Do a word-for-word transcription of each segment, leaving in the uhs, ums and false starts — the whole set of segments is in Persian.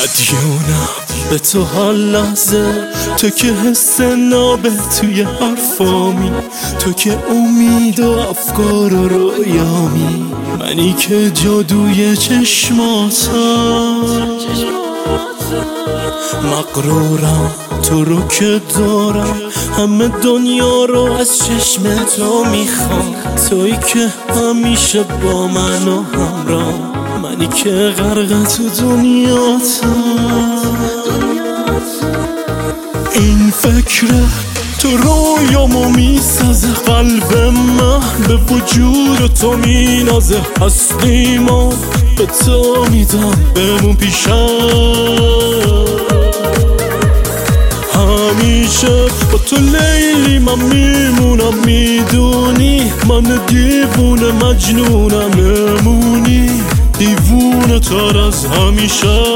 مدیونم به تو هر لحظه، تو که حس نابه توی حرفامی، تو که امید و افکار و رویامی، منی که جادوی چشماتم مغرورم تو رو که دارم، همه دنیا رو از چشم تو میخوام، تویی که همیشه با من و همراه، منی که غرق تو دنیاتم. این فکره تو رویامو میسازه، قلب من به وجود تو مینازه، هستی ما به تو میدم بمون پیشم، همیشه با تو لیلی من میمونم، میدونی من دیوونه مجنونم، بمونی دیوونه تر از همیشه.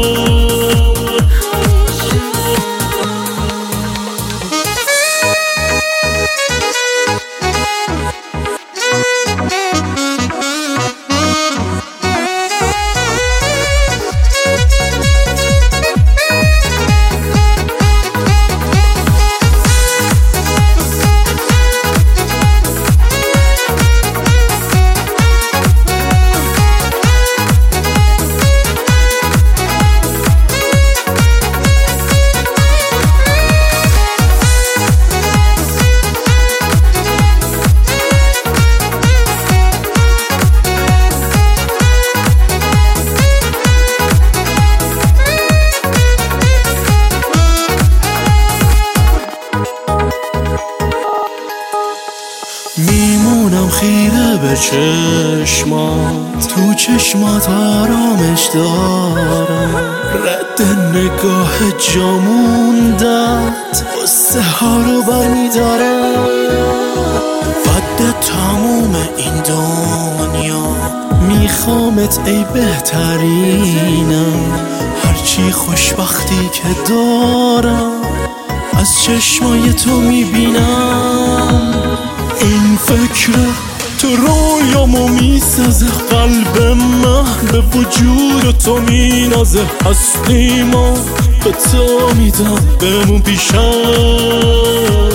میمونم خیره به چشمات، تو چشمات آرامش دارم، رد نگاه جاموندت قصه ها رو برمیدارم، فد تموم این دنیا میخوامت ای بهترینم، هرچی خوشبختی که دارم از چشمای تو میبینم. این فکره تو رویامو میسازه، قلب من به وجود تو مینازه، هستی ما به تو میدم بمون پیشم،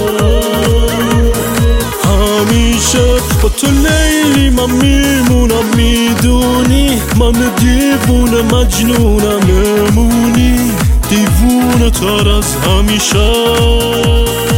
همیشه با تو لیلی من میمونم، میدونی من دیوونه مجنونم، بمونی دیوونه تر از همیشه.